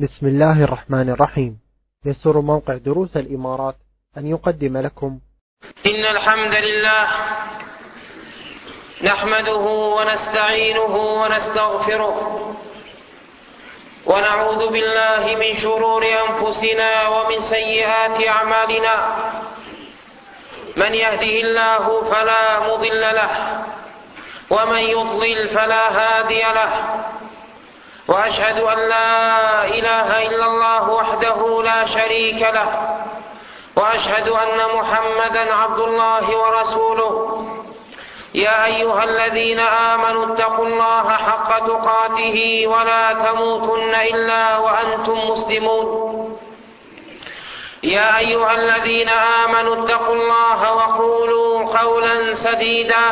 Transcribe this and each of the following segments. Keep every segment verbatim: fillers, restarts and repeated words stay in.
بسم الله الرحمن الرحيم. يسر موقع دروس الإمارات أن يقدم لكم إن الحمد لله نحمده ونستعينه ونستغفره ونعوذ بالله من شرور أنفسنا ومن سيئات أعمالنا. من يهده الله فلا مضل له ومن يضلل فلا هادي له، وأشهد أن لا إله إلا الله وحده لا شريك له، وأشهد أن محمدا عبد الله ورسوله. يا أيها الذين آمنوا اتقوا الله حق تقاته ولا تموتن إلا وأنتم مسلمون. يا أيها الذين آمنوا اتقوا الله وقولوا قولا سديدا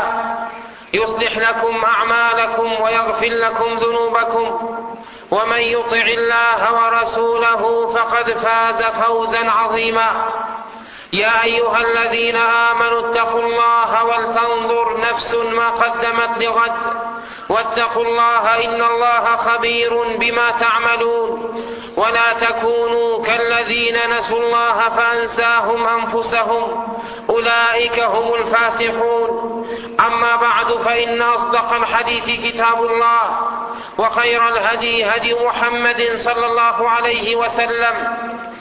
يصلح لكم أعمالكم ويغفر لكم ذنوبكم، ومن يطع الله ورسوله فقد فاز فوزا عظيما. يا أيها الذين آمنوا اتقوا الله ولتنظر نفس ما قدمت لغد، واتقوا الله إن الله خبير بما تعملون. ولا تكونوا كالذين نسوا الله فأنساهم أنفسهم، أولئك هم الفاسقون. أما بعد، فإن أصدق الحديث كتاب الله، وخير الهدي هدي محمد صلى الله عليه وسلم،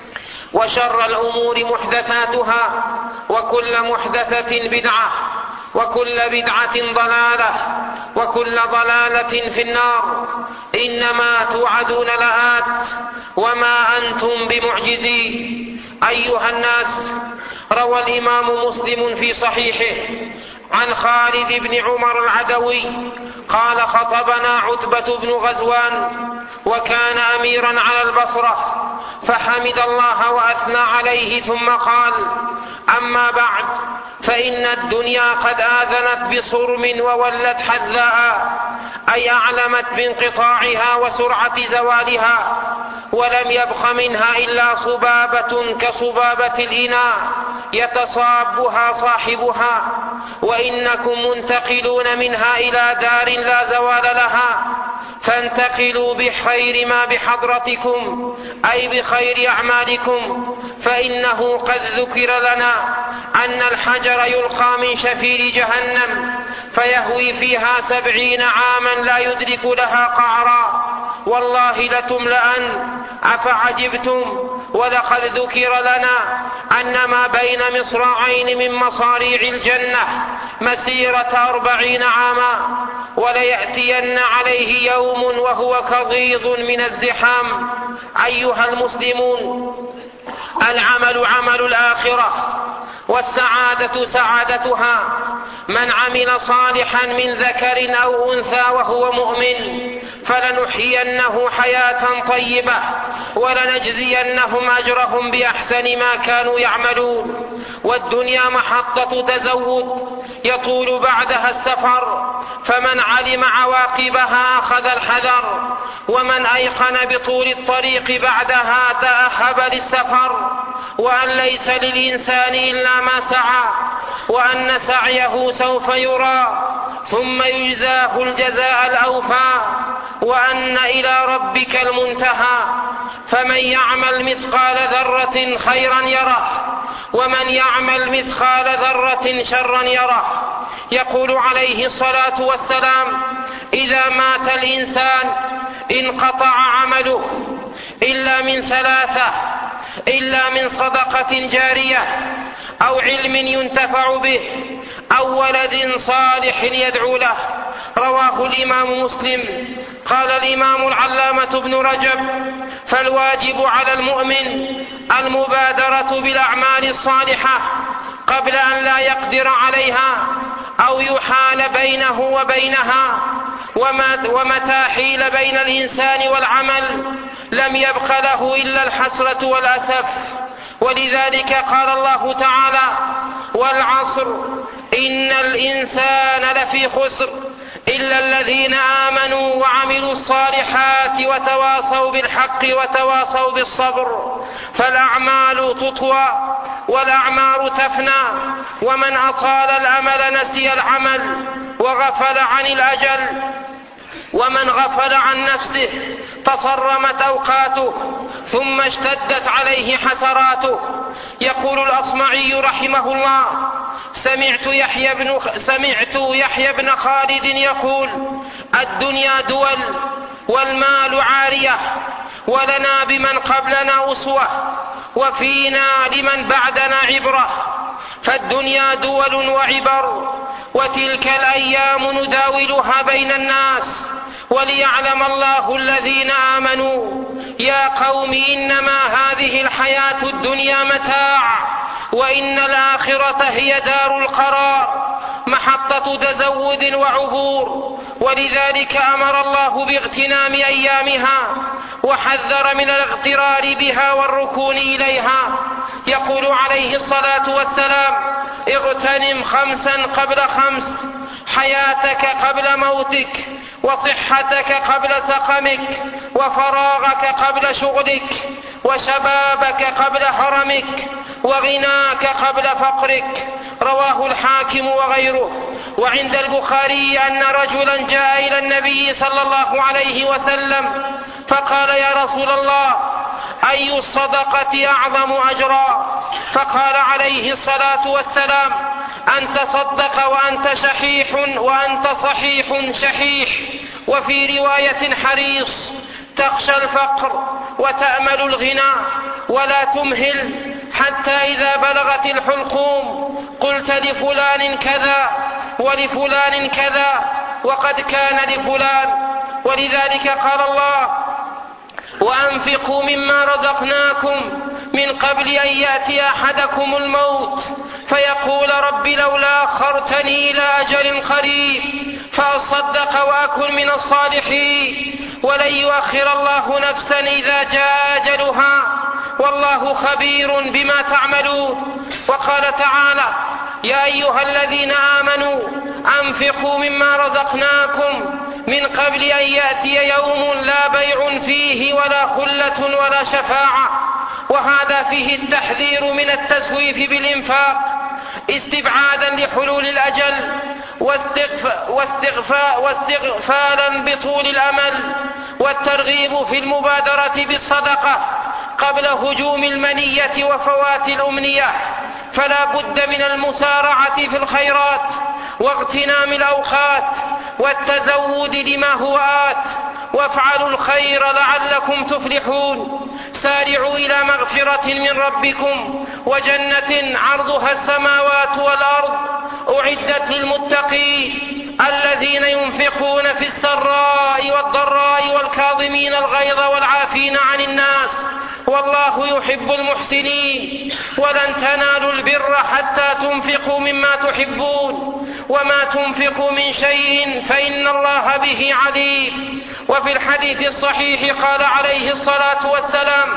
وشر الأمور محدثاتها، وكل محدثة بدعة، وكل بدعة ضلالة، وكل ضلالة في النار. إنما توعدون لآت وما أنتم بمعجزين. أيها الناس، روى الإمام مسلم في صحيحه عن خالد بن عمر العدوي قال: خطبنا عتبة بن غزوان وكان أميرا على البصرة، فحمد الله وأثنى عليه ثم قال: أما بعد، فإن الدنيا قد آذنت بصرم وولت حذاء، أي أعلمت بانقطاعها وسرعة زوالها، ولم يبق منها إلا صبابة كصبابة الإناء يتصابها صاحبها، وإنكم منتقلون منها إلى دار لا زوال لها، فانتقلوا بخير ما بحضرتكم، أي بخير أعمالكم، فإنه قد ذكر لنا أن الحجر يلقى من شفير جهنم فيهوي فيها سبعين عاما لا يدرك لها قعرا، والله لتملأن. أفعجبتم؟ ولقد ذكر لنا أن ما بين مصراعين من مصاريع الجنة مسيرة أربعين عاما، وليأتين عليه يوم وهو كغيض من الزحام. أيها المسلمون، العمل عمل الآخرة، والسعادة سعادتها. من عمل صالحا من ذكر أو أنثى وهو مؤمن فلنحيينه حياة طيبة، ولنجزينهم أجرهم بأحسن ما كانوا يعملون. والدنيا محطة تزود يطول بعدها السفر، فمن علم عواقبها أخذ الحذر، ومن أيقن بطول الطريق بعدها تأهب للسفر، وأن ليس للإنسان إلا ما سعى، وأن سعيه سوف يرى ثم يجزاه الجزاء الأوفى، وأن إلى ربك المنتهى. فمن يعمل مثقال ذرة خيرا يره، ومن يعمل مثقال ذرة شرا يره. يقول عليه الصلاة والسلام: إذا مات الإنسان انقطع عمله إلا من ثلاثة، إلا من صدقة جارية، أو علم ينتفع به، أو ولد صالح يدعو له. رواه الإمام مسلم. قال الإمام العلامة ابن رجب: فالواجب على المؤمن المبادرة بالأعمال الصالحة قبل أن لا يقدر عليها أو يحال بينه وبينها، ومتى حيل بين الإنسان والعمل لم يبق له إلا الحسرة والأسف. ولذلك قال الله تعالى: والعصر إن الإنسان لفي خسر إلا الذين آمنوا وعملوا الصالحات وتواصوا بالحق وتواصوا بالصبر. فالأعمال تطوى والأعمار تفنى، ومن أطال الأمل نسي العمل وغفل عن الأجل. ومن غفل عن نفسه تصرمت أوقاته ثم اشتدت عليه حسراته. يقول الأصمعي رحمه الله: سمعت يحيى بن, سمعت يحيى بن خالد يقول: الدنيا دول والمال عارية، ولنا بمن قبلنا أسوة، وفينا لمن بعدنا عبرة. فالدنيا دول وعبر، وتلك الأيام نداولها بين الناس، وليعلم الله الذين آمنوا. يا قوم إنما هذه الحياة الدنيا متاع، وإن الآخرة هي دار القرار، محطة تزود وعبور. ولذلك أمر الله باغتنام أيامها، وحذر من الاغترار بها والركون إليها. يقول عليه الصلاة والسلام: اغتنم خمسا قبل خمس، حياتك قبل موتك، وصحتك قبل سقمك، وفراغك قبل شغلك، وشبابك قبل هرمك، وغناك قبل فقرك. رواه الحاكم وغيره. وعند البخاري أن رجلا جاء إلى النبي صلى الله عليه وسلم فقال: يا رسول الله، أي الصدقة أعظم أجرا؟ فقال عليه الصلاة والسلام: أن تصدق وأنت شحيح وأنت صحيح شحيح. وفي رواية حريص: تخشى الفقر وتأمل الغنى، ولا تمهل حتى إذا بلغت الحلقوم قلت لفلان كذا ولفلان كذا وقد كان لفلان. ولذلك قال الله: وأنفقوا مما رزقناكم من قبل أن يأتي أحدكم الموت فيقول: رب لولا أخرتني إلى أجل قريب فأصدق وأكن من الصالحين، ولن يؤخر الله نفسا إذا جاء أجلها، والله خبير بما تعملون. وقال تعالى: يا أيها الذين آمنوا أنفقوا مما رزقناكم من قبل أن يأتي يوم لا بيع فيه ولا خلة ولا شفاعة. وهذا فيه التحذير من التسويف بالإنفاق استبعادا لحلول الأجل، واستغفاء واستغفالا بطول الأمل، والترغيب في المبادرة بالصدقة قبل هجوم المنية وفوات الأمنية. فلا بد من المسارعة في الخيرات واغتنام الأوقات والتزود لما هو آت. وافعلوا الخير لعلكم تفلحون. سارعوا إلى مغفرة من ربكم وجنة عرضها السماوات والأرض أعدت للمتقين الذين ينفقون في السراء والضراء والكاظمين الغيظ والعافين عن الناس، والله يحب المحسنين. ولن تنالوا البر حتى تنفقوا مما تحبون، وما تنفقوا من شيء فإن الله به عليم. وفي الحديث الصحيح قال عليه الصلاة والسلام: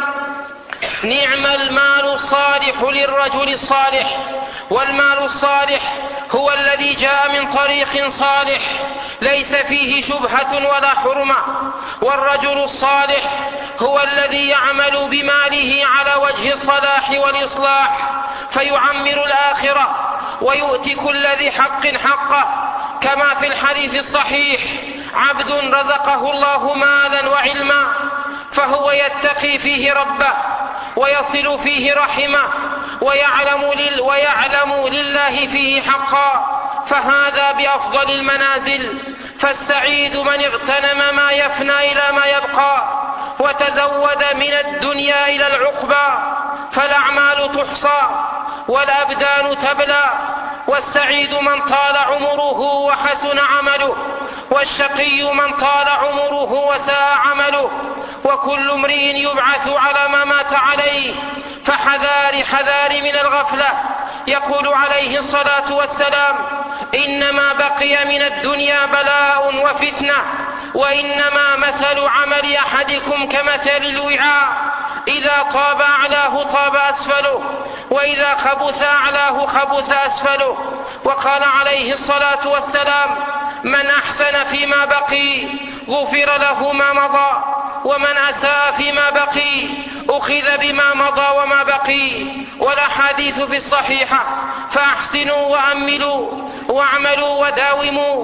نعم المال الصالح للرجل الصالح. والمال الصالح هو الذي جاء من طريق صالح ليس فيه شبهة ولا حرمة. والرجل الصالح هو الذي يعمل بماله على وجه الصلاح والإصلاح فيعمر الآخرة ويؤتي كل ذي حق حقه، كما في الحديث الصحيح: عبد رزقه الله مالا وعلما فهو يتقي فيه ربه ويصل فيه رحمه ويعلم, لل ويعلم لله فيه حقا، فهذا بأفضل المنازل. فالسعيد من اغتنم ما يفنى إلى ما يبقى وتزود من الدنيا إلى العقبى، فالأعمال تحصى والأبدان تبلى. والسعيد من طال عمره وحسن عمله، والشقي من طال عمره وساء عمله. وكل امرئ يبعث على ما مات عليه، فحذار حذار من الغفلة. يقول عليه الصلاة والسلام: إنما بقي من الدنيا بلاء وفتنة، وإنما مثل عمل أحدكم كمثل الوعاء، إذا طاب أعلاه طاب أسفله، وإذا خبث أعلاه خبث أسفله. وقال عليه الصلاة والسلام: من أحسن فيما بقي غفر له ما مضى، ومن أساء فيما بقي أخذ بما مضى وما بقي. والأحاديث في الصحيحة: فأحسنوا وأملوا واعملوا وداوموا.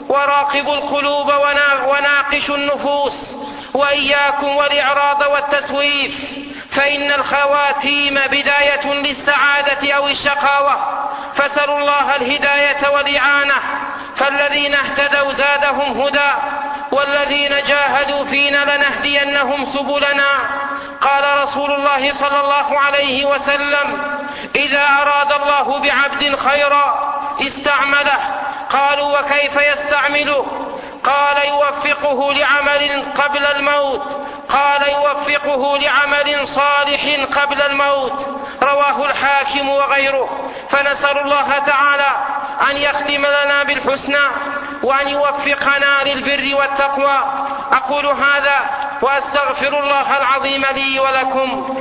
وراقبوا القلوب وناقشوا النفوس، وإياكم والإعراض والتسويف، فإن الخواتيم بداية للسعادة أو الشقاوة، فسلوا الله الهداية والإعانة، فالذين اهتدوا زادهم هدى، والذين جاهدوا فينا لنهدينهم سبلنا. قال رسول الله صلى الله عليه وسلم: إذا أراد الله بعبد خيرا استعمله. قالوا: وكيف يستعمله؟ قال: يوفقه لعمل قبل الموت قال يوفقه لعمل صالح قبل الموت. رواه الحاكم وغيره. فنسأل الله تعالى أن يختم لنا بالحسنى وأن يوفقنا للبر والتقوى. أقول هذا وأستغفر الله العظيم لي ولكم.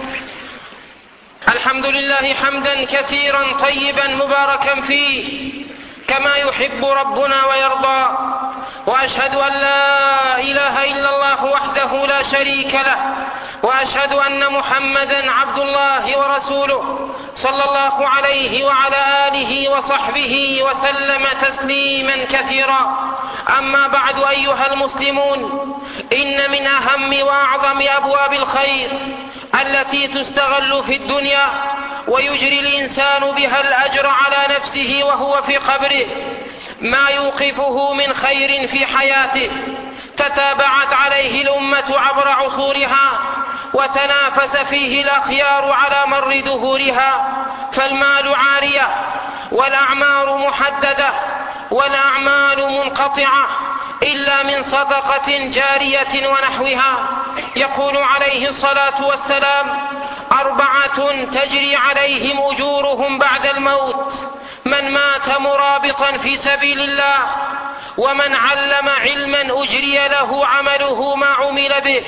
الحمد لله حمدا كثيرا طيبا مباركا فيه كما يحب ربنا ويرضى، وأشهد أن لا إله إلا الله وحده لا شريك له، وأشهد أن محمدا عبد الله ورسوله صلى الله عليه وعلى آله وصحبه وسلم تسليما كثيرا. أما بعد، أيها المسلمون، إن من أهم وأعظم أبواب الخير التي تستغل في الدنيا ويجري الإنسان بها الأجر على نفسه وهو في قبره ما يوقفه من خير في حياته تتابعت عليه الأمة عبر عصورها، وتنافس فيه الأخيار على مر دهورها. فالمال عارية، والأعمار محددة، والأعمال منقطعة إلا من صدقة جارية ونحوها. يقول عليه الصلاة والسلام: أربعة تجري عليهم أجورهم بعد الموت: من مات مرابطا في سبيل الله، ومن علم علما أجري له عمله ما عمل به،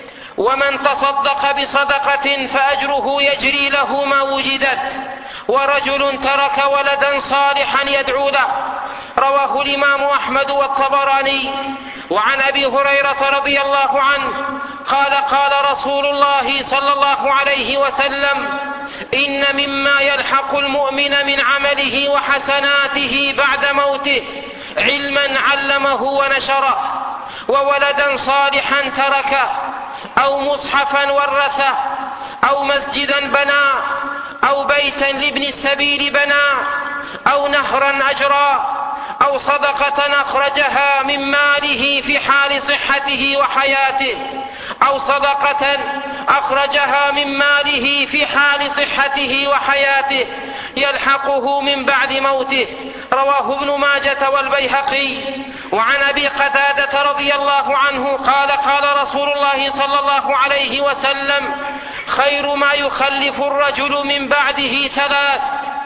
ومن تصدق بصدقة فأجره يجري له ما وجدت، ورجل ترك ولدا صالحا يدعو له. رواه الإمام أحمد والطبراني. وعن أبي هريرة رضي الله عنه قال: قال رسول الله صلى الله عليه وسلم: إن مما يلحق المؤمن من عمله وحسناته بعد موته علما علمه ونشره، وولدا صالحا تركه، أو مصحفا ورثه، أو مسجدا بناه، أو بيتا لابن السبيل بناه، أو نهرا أجراه، أو صدقة أخرجها من ماله في حال صحته وحياته، أو صدقة أخرجها من ماله في حال صحته وحياته يلحقه من بعد موته. رواه ابن ماجة والبيهقي. وعن أبي قتادة رضي الله عنه قال: قال رسول الله صلى الله عليه وسلم: خير ما يخلف الرجل من بعده ثلاث: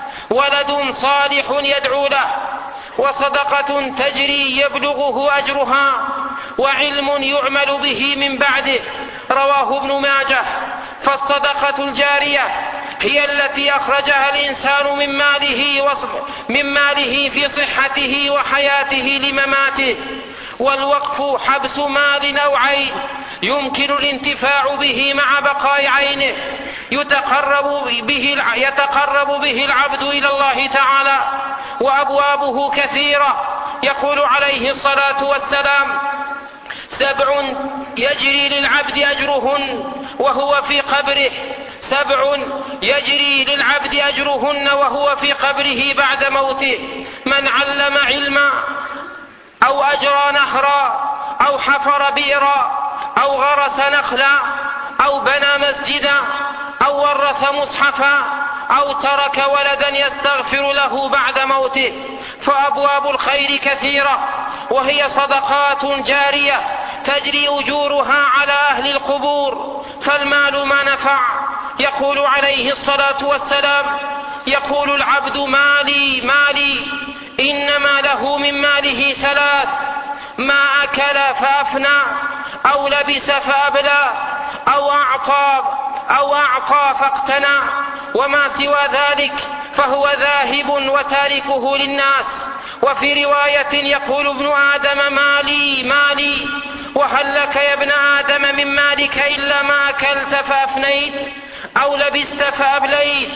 ولد صالح يدعو له، وصدقة تجري يبلغه أجرها، وعلم يعمل به من بعده. رواه ابن ماجه. فالصدقة الجارية هي التي أخرجها الإنسان من ماله, من ماله في صحته وحياته لمماته. والوقف حبس مال أو عين يمكن الانتفاع به مع بقاء عينه يتقرب به, يتقرب به العبد إلى الله تعالى، وأبوابه كثيرة. يقول عليه الصلاة والسلام: سبع يجري للعبد أجرهن وهو في قبره سبع يجري للعبد أجرهن وهو في قبره بعد موته: من علم علما، أو أجرى نهرا، أو حفر بئرا، أو غرس نخلا، أو بنى مسجدا، أو ورث مصحفا، أو ترك ولدا يستغفر له بعد موته. فأبواب الخير كثيرة، وهي صدقات جارية تجري أجورها على أهل القبور. فالمال ما نفع. يقول عليه الصلاة والسلام: يقول العبد: مالي مالي، إنما له من ماله ثلاث: ما أكل فأفنى، أو لبس فأبلى، أو أعطى أو أعطى فاقتنى، وما سوى ذلك فهو ذاهب وتاركه للناس. وفي رواية يقول ابن آدم: مالي مالي، وهل لك يا ابن آدم من مالك إلا ما أكلت فأفنيت، أو لبست فأبليت،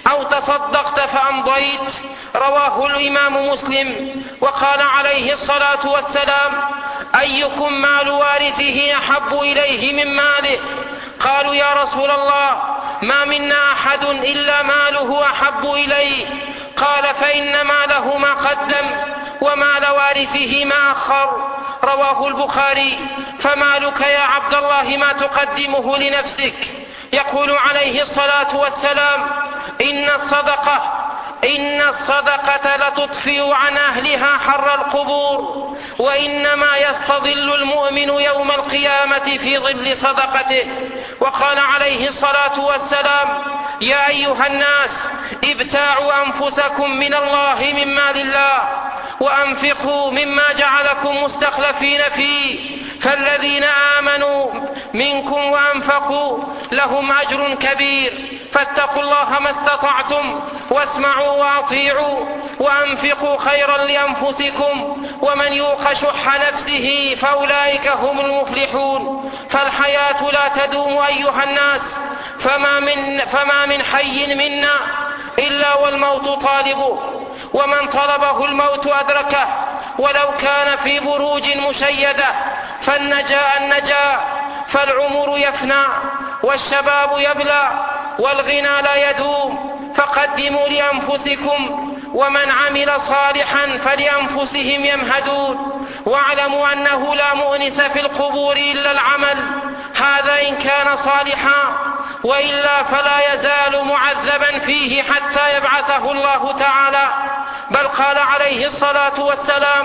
أو تصدقت فأمضيت. رواه الإمام مسلم. وقال عليه الصلاة والسلام: أيكم مال وارثه أحب إليه من ماله؟ قالوا: يا رسول الله، ما منا أحد إلا ماله أحب إليه. قال: فإن ماله ما قدم ومال وارثه ما أخر. رواه البخاري. فمالك يا عبد الله ما تقدمه لنفسك. يقول عليه الصلاة والسلام: إن الصدقة إن الصدقة لتطفئ عن أهلها حر القبور، وإنما يستظل المؤمن يوم القيامة في ظل صدقته. وقال عليه الصلاة والسلام: يا أيها الناس، ابتاعوا أنفسكم من الله من مال الله، وأنفقوا مما جعلكم مستخلفين فيه، فالذين آمنوا منكم وأنفقوا لهم أجر كبير. فاتقوا الله ما استطعتم، واسمعوا وأطيعوا، وأنفقوا خيرا لأنفسكم، ومن يوق شح نفسه فأولئك هم المفلحون. فالحياة لا تدوم أيها الناس، فما من, فما من حي منا إلا والموت طالبه، ومن طلبه الموت أدركه ولو كان في بروج مشيدة. فالنجاء النجاة، فالعمر يفنى والشباب يبلى والغنى لا يدوم. فقدموا لأنفسكم، ومن عمل صالحا فلأنفسهم يمهدون. واعلموا أنه لا مؤنس في القبور إلا العمل، هذا إن كان صالحا، وإلا فلا يزال معذبا فيه حتى يبعثه الله تعالى. بل قال عليه الصلاة والسلام: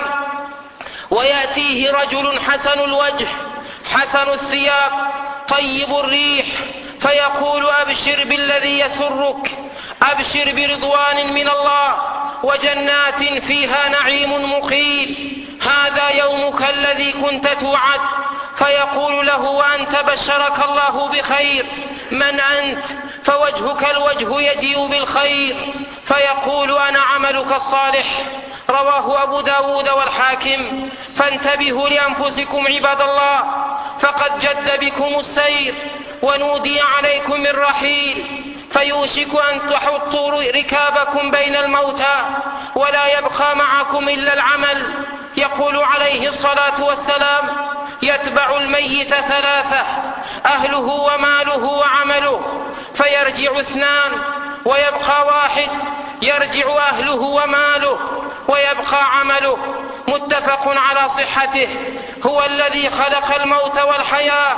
ويأتيه رجل حسن الوجه حسن الثياب طيب الريح، فيقول: أبشر بالذي يسرك، أبشر برضوان من الله وجنات فيها نعيم مقيم، هذا يومك الذي كنت توعد. فيقول له: وأنت بشرك الله بخير، من أنت؟ فوجهك الوجه يجيء بالخير. فيقول: أنا عملك الصالح. رواه أبو داود والحاكم. فانتبهوا لأنفسكم عباد الله، فقد جد بكم السير ونودي عليكم الرحيل، فيوشك أن تحطوا ركابكم بين الموتى ولا يبقى معكم إلا العمل. يقول عليه الصلاة والسلام: يتبع الميت ثلاثة: أهله وماله وعمله، فيرجع اثنان ويبقى واحد، يرجع أهله وماله ويبقى عمله. متفق على صحته. هو الذي خلق الموت والحياة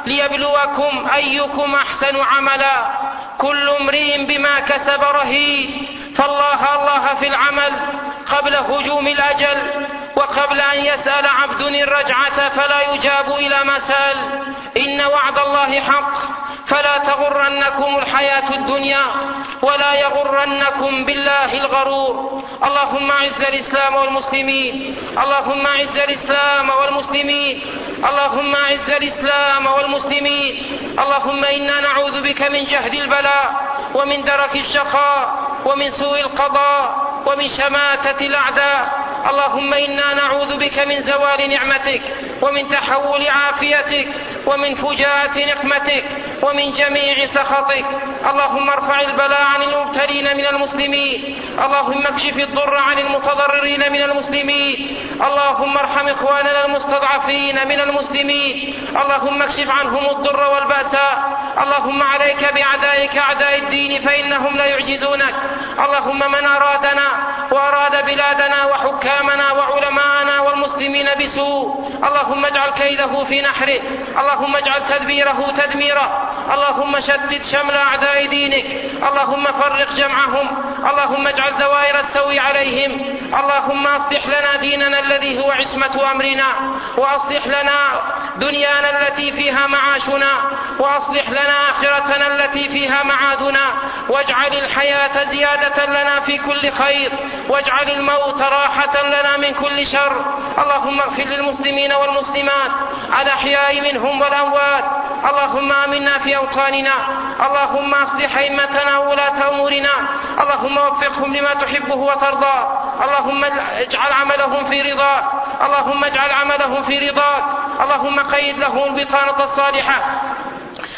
ليبلوكم أيكم أحسن عملا، كل امرئ بما كسب رهين. فالله الله في العمل قبل هجوم الأجل، وقبل أن يسأل عبد الرجعة فلا يجاب إلى ما سأل. إن وعد الله حق، فلا تغرنكم الحياة الدنيا ولا يغرنكم بالله الغرور. اللهم أعز الإسلام والمسلمين، اللهم أعز الإسلام والمسلمين، اللهم أعز الإسلام والمسلمين. اللهم إنا نعوذ بك من جهد البلاء ومن درك الشقاء ومن سوء القضاء ومن شماتة الأعداء. اللهم إنا نعوذ بك من زوال نعمتك ومن تحول عافيتك ومن فجاءة نقمتك ومن جميع سخطك. اللهم ارفع البلاء عن المبتلين من المسلمين، اللهم اكشف الضر عن المتضررين من المسلمين، اللهم ارحم إخواننا المستضعفين من المسلمين، اللهم اكشف عنهم الضر والبأساء. اللهم عليك بأعدائك أعداء الدين فإنهم لا يعجزونك. اللهم من أرادنا وأراد بلادنا وحكامنا وعلماءنا والمسلمين بسوء، اللهم اجعل كيده في نحره، اللهم اجعل تدبيره تدميره، اللهم شتت شمل أعداء دينك، اللهم فرق جمعهم، اللهم اجعل دوائر السوء عليهم. اللهم أصلح لنا ديننا الذي هو عصمة أمرنا، وأصلح لنا دنيانا التي فيها معاشنا، وأصلح لنا آخرتنا التي فيها معادنا، واجعل الحياة زيادة لنا في كل خير، واجعل الموت راحة لنا من كل شر. اللهم اغفر للمسلمين والمسلمات الأحياء منهم والأموات. اللهم آمنا في أوطاننا، اللهم أصلح أئمتنا وولاة أمورنا، اللهم وفقهم لما تحبه وترضى، اللهم اجعل عملهم في رضاك، اللهم اجعل عملهم في رضاك، اللهم قيد لهم البطانة الصالحة،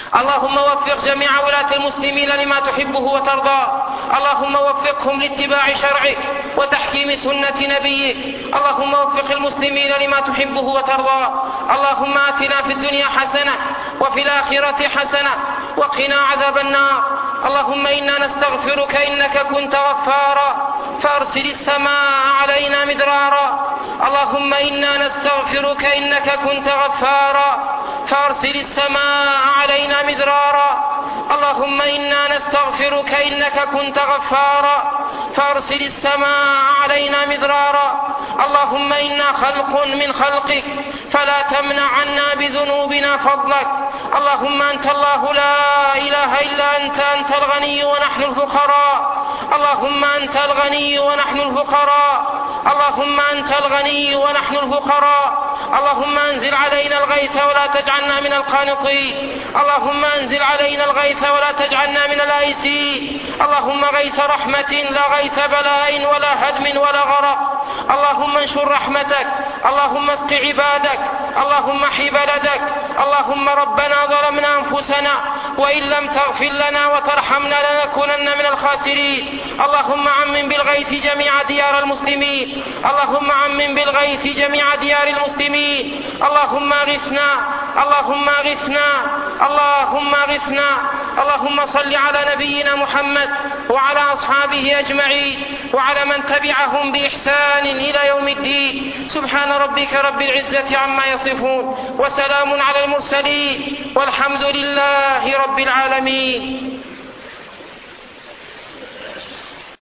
اللهم وفق جميع ولاة المسلمين لما تحبه وترضى. اللهم وفقهم لاتباع شرعك وتحكيم سنة نبيك. اللهم وفق المسلمين لما تحبه وترضى. اللهم آتنا في الدنيا حسنة وفي الآخرة حسنة وقنا عذاب النار. اللهم إنا نستغفرك إنك كنت غفارا فأرسل السماء علينا مدرارا. اللهم إنا نستغفرك إنك كنت غفارا فأرسل السماء علينا مدرارا. اللهم إنا نستغفرك إنك كنت غفارا فأرسل السماء علينا مدرارا. اللهم إنا خلق من خلقك فلا تمنع عنا بذنوبنا فضلك. اللهم أنت الله لا إله إلا أنت، أنت الغني ونحن الفقراء. اللهم أنت الغني ونحن الفقراء. اللهم أنت الغني ونحن الفقراء. اللهم أنزل علينا الغيث ولا تجعلنا من القانطين. اللهم أنزل علينا الغيث ولا تجعلنا من الآيسين. اللهم غيث رحمة لا غيث بلاء ولا هدم ولا غرق. اللهم انشر رحمتك. اللهم اسق عبادك. اللهم احي بلدك. اللهم ربنا ظلمنا أنفسنا وإن لم تغفر لنا وترحمنا لنكونن من الخاسرين. اللهم عمم بالغيث جميع ديار المسلمين. اللهم عمم بالغيث جميع ديار المسلمين. اللهم اغثنا. اللهم اغثنا. اللهم اغثنا. اللهم صل على نبينا محمد وعلى أصحابه أجمعين وعلى من تبعهم بإحسان إلى يوم الدين. سبحان ربك رب العزة عما يصفون وسلام على المرسلين والحمد لله رب العالمين.